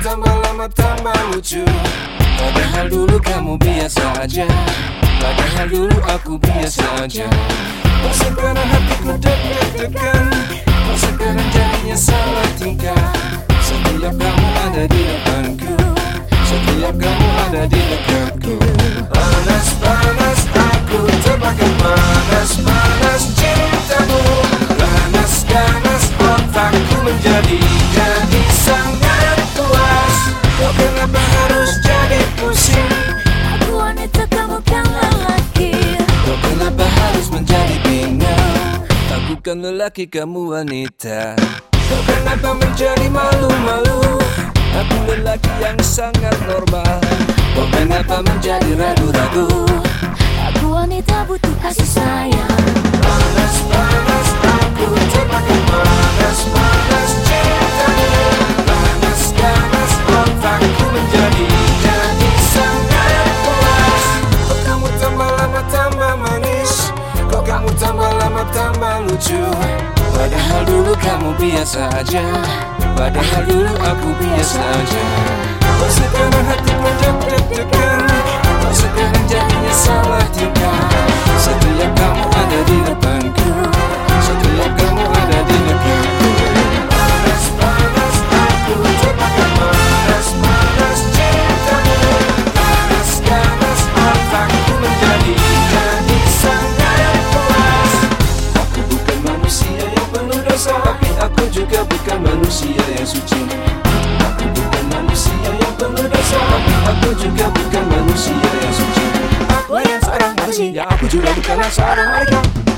tambah lama tambah lucu. Padahal dulu kamu biasa aja. Padahal dulu aku biasa aja. Kok sekarang hatiku deg-degan, kok sekarang jadinya salah tingkah. Setiap kamu ada di depanku, setiap kamu ada di dekatku. Panas-panas aku terbakar, panas-panas cintamu. Panas-panas otakku menjadi sangat puas. Kok kenapa harus jadi pusing? Aku wanita, kamu kan lelaki. Kok kenapa harus menjadi bingung? Aku kan lelaki, kamu wanita. Kok kenapa menjadi malu-malu? Aku lelaki yang sangat normal. Kok kenapa menjadi ragu-ragu? Aku wanita butuh kasih sayang. Panas-panas aku terbakar, panas-panas cintamu. Panas-panas otakku menjadi sangat puas. Kok kamu tambah lama tambah manis, kok kamu tambah lama tambah lucu. Padahal dulu kamu biasa aja, padahal dulu aku biasa aja. Kok sekarang hatiku deg-degan, kok sekarang jadinya salah tingkah. Setiap kamu ada di depanku, setiap kamu ada di dekatku. Panas-panas aku terbakar, panas-panas cintamu. Panas-panas otakku menjadi sangat puas. Aku bukan manusia yang penuh dosa, tapi aku juga bukan manusia yang suci. Aku bukan manusia yang penuh dosa, tapi aku juga bukan manusia yang suci. Aku yang seorang manusia, aku juga bukanlah seorang mereka.